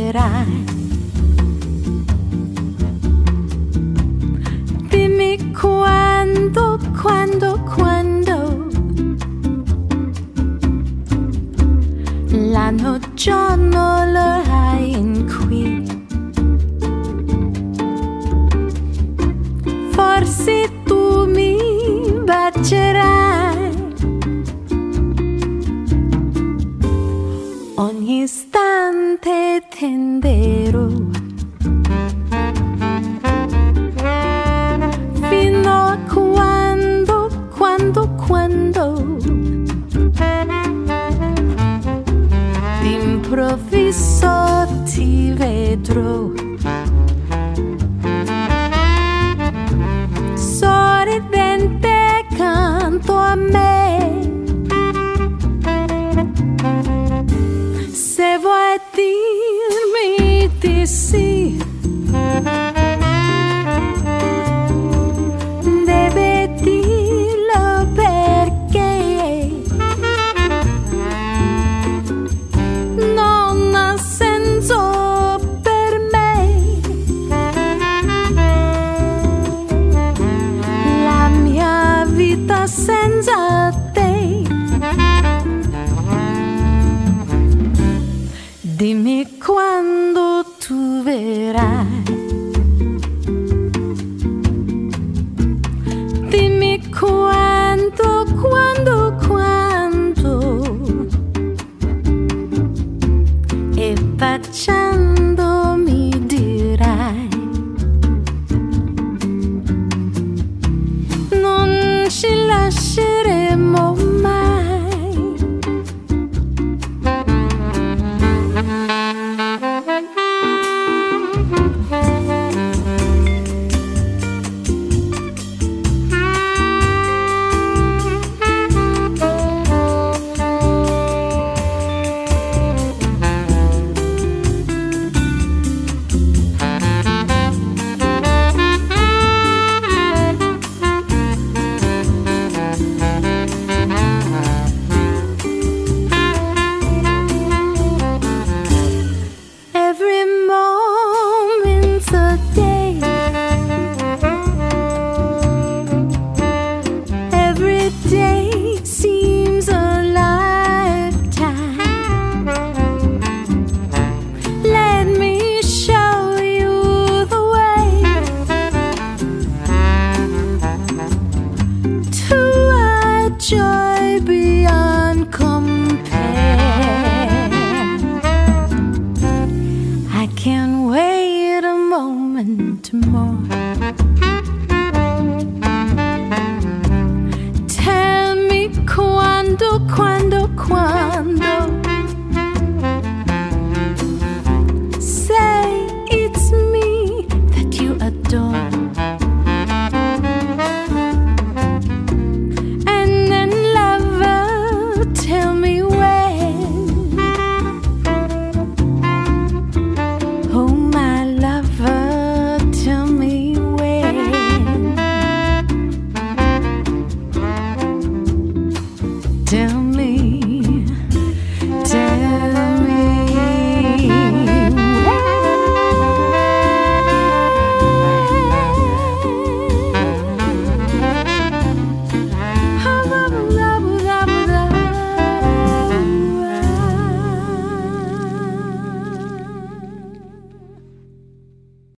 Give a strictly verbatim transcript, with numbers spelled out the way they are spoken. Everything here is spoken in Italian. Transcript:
verai. Dimmi quando, quando, quando l'anno giorno lo hai in qui. Forse tu mi bacerai ogni istante tenderò fino a quando, quando, quando d'improvviso ti vedrò sorridente accanto a me. Se vuoi dirmi di sì, deve dirlo perché non ha senso per me la mia vita senza te. Dimmi quando tu verrai. Dimmi quando, quando, quando e facciamo